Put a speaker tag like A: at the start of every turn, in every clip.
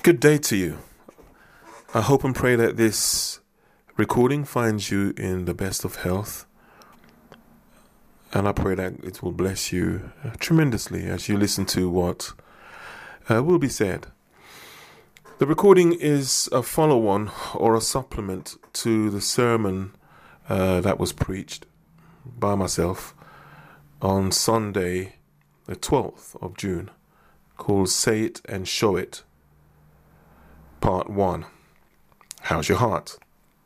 A: Good day to you. I hope and pray that this recording finds you in the best of health. And I pray that it will bless you tremendously as you listen to what will be said. The recording is a follow-on or a supplement to the sermon that was preached by myself on Sunday, the 12th of June, called Say It and Show It, Part 1. How's your heart?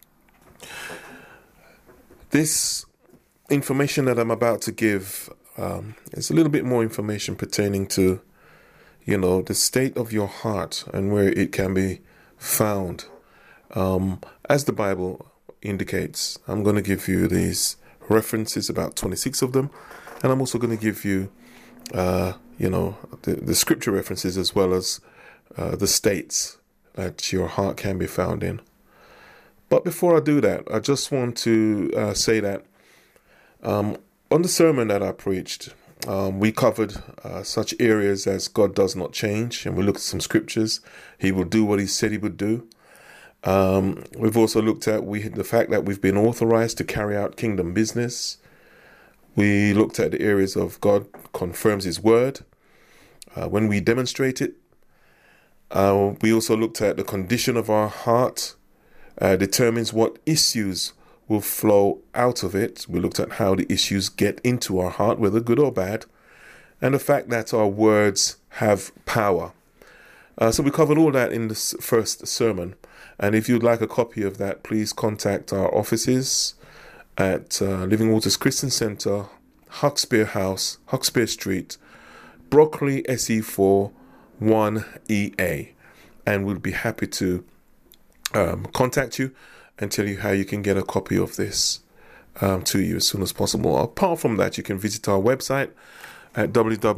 A: This information that I'm about to give is a little bit more information pertaining to, the state of your heart and where it can be found. As the Bible indicates, I'm going to give you these references, about 26 of them, and I'm also going to give you, the scripture references as well as the states that your heart can be found in. But before I do that, I just want to say that on the sermon that I preached, we covered such areas as God does not change, and we looked at some scriptures. He will do what he said he would do. We've also looked at the fact that we've been authorized to carry out kingdom business. We looked at the areas of God confirms his word when we demonstrate it. We also looked at the condition of our heart determines what issues will flow out of it. We looked at how the issues get into our heart, whether good or bad, and the fact that our words have power. So we covered all that in the first sermon. And if you'd like a copy of that, please contact our offices at Living Waters Christian Center, Huxpier House, Huxpier Street, Broccoli SE4 1EA, and we'll be happy to contact you and tell you how you can get a copy of this to you as soon as possible. Apart from that, you can visit our website at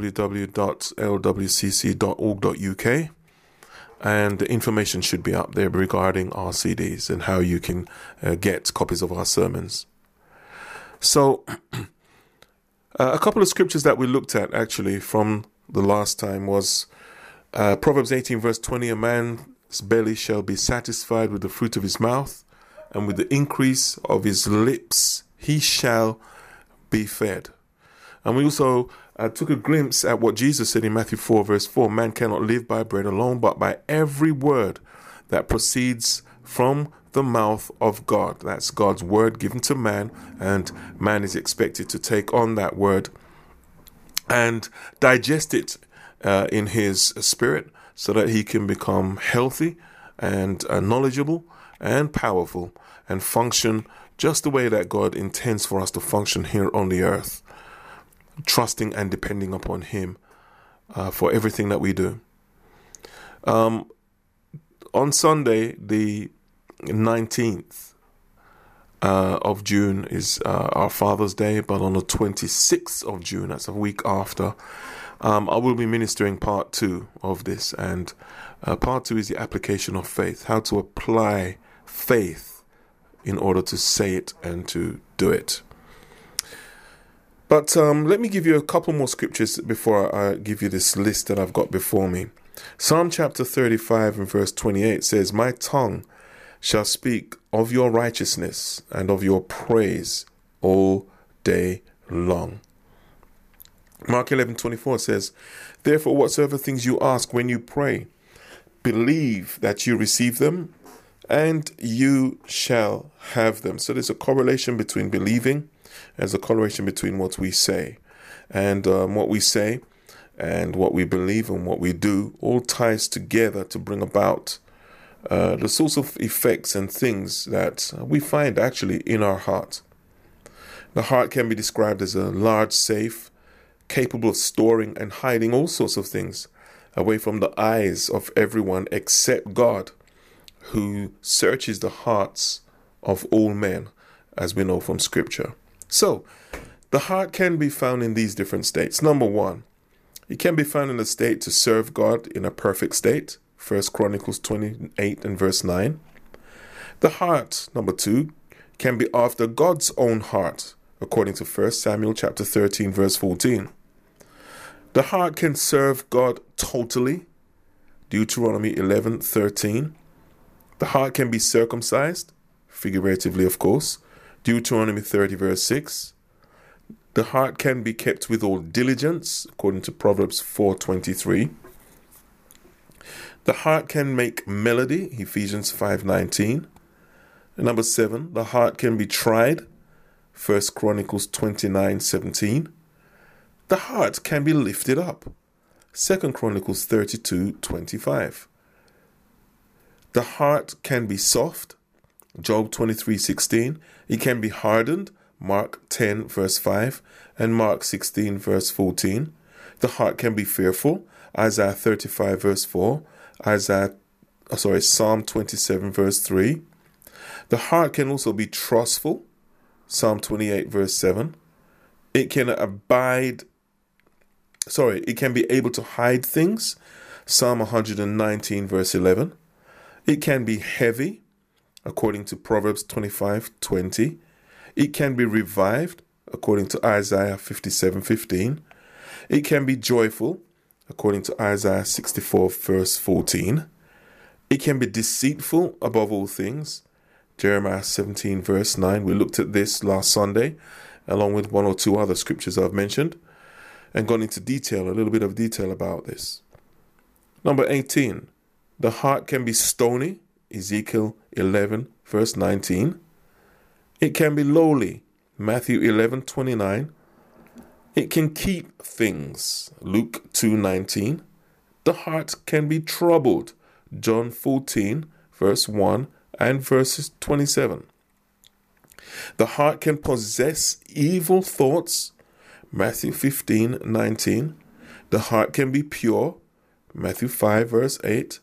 A: www.lwcc.org.uk, and the information should be up there regarding our CDs and how you can get copies of our sermons. So a couple of scriptures that we looked at actually from the last time was Proverbs 18 verse 20, a man's belly shall be satisfied with the fruit of his mouth, and with the increase of his lips he shall be fed. And we also took a glimpse at what Jesus said in Matthew 4 verse 4, man cannot live by bread alone, but by every word that proceeds from the mouth of God. That's God's word given to man, and man is expected to take on that word and digest it in his spirit so that he can become healthy and knowledgeable and powerful and function just the way that God intends for us to function here on the earth, trusting and depending upon him for everything that we do. On Sunday, the 19th of June is our Father's Day, but on the 26th of June, that's a week after, I will be ministering part 2 of this, and part 2 is the application of faith, how to apply faith in order to say it and to do it. But let me give you a couple more scriptures before I give you this list that I've got before me. Psalm chapter 35 and verse 28 says, my tongue shall speak of your righteousness and of your praise all day long. Mark 11:24 says, therefore whatsoever things you ask when you pray, believe that you receive them, and you shall have them. So there's a correlation between believing, there's a correlation between what we say. And what we say and what we believe and what we do all ties together to bring about the sorts of effects and things that we find actually in our heart. The heart can be described as a large safe, capable of storing and hiding all sorts of things away from the eyes of everyone except God, who searches the hearts of all men, as we know from Scripture. So, the heart can be found in these different states. Number 1, it can be found in a state to serve God in a perfect state. 1 Chronicles 28 and verse 9. The heart, number 2, can be after God's own heart, according to 1 Samuel chapter 13 verse 14. The heart can serve God totally, Deuteronomy 11:13. The heart can be circumcised, figuratively of course, Deuteronomy 30 verse 6. The heart can be kept with all diligence, according to Proverbs 4:23. The heart can make melody, Ephesians 5:19. And number 7, the heart can be tried, 1 Chronicles 29:17. The heart can be lifted up, 2 Chronicles 32:25. The heart can be soft, Job 23:16. It can be hardened, Mark 10 verse 5 and Mark 16 verse 14. The heart can be fearful, Isaiah 35 verse 4, Psalm 27 verse 3. The heart can also be trustful, Psalm 28 verse 7. It can be able to hide things, Psalm 119 verse 11. It can be heavy, according to Proverbs 25:20. It can be revived, according to Isaiah 57:15. It can be joyful, according to Isaiah 64 verse 14. It can be deceitful above all things, Jeremiah 17 verse 9. We looked at this last Sunday, along with one or two other scriptures I've mentioned, and gone into detail, a little bit of detail about this. Number 18, the heart can be stony, Ezekiel 11 verse 19. It can be lowly, Matthew 11:29. It can keep things, Luke 2:19. The heart can be troubled, John 14 verse 1 and verses 27. The heart can possess evil thoughts, Matthew 15:19. The heart can be pure, Matthew 5 verse 8.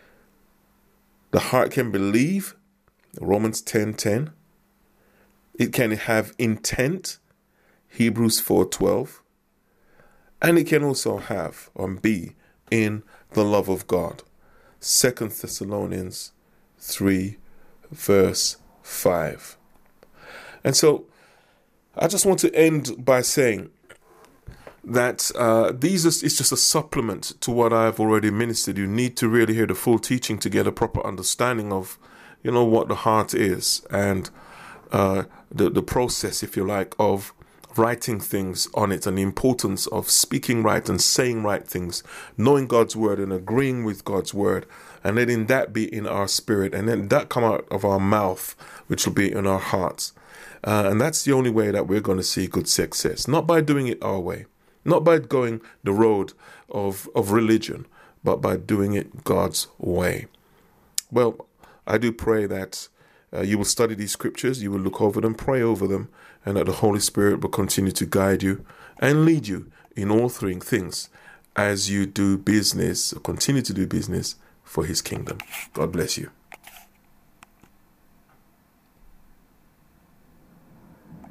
A: The heart can believe, Romans 10:10. It can have intent, Hebrews 4:12. And it can also have or be in the love of God, 2 Thessalonians 3 verse 5. And so I just want to end by saying that it's just a supplement to what I've already ministered. You need to really hear the full teaching to get a proper understanding of, what the heart is, and the process, if you like, of writing things on it, and the importance of speaking right and saying right things, knowing God's word and agreeing with God's word, and letting that be in our spirit, and then that come out of our mouth, which will be in our hearts. And that's the only way that we're going to see good success. Not by doing it our way, not by going the road of religion, but by doing it God's way. Well, I do pray that you will study these scriptures, you will look over them, pray over them, and that the Holy Spirit will continue to guide you and lead you in all three things as you do business, or continue to do business for His kingdom. God bless you.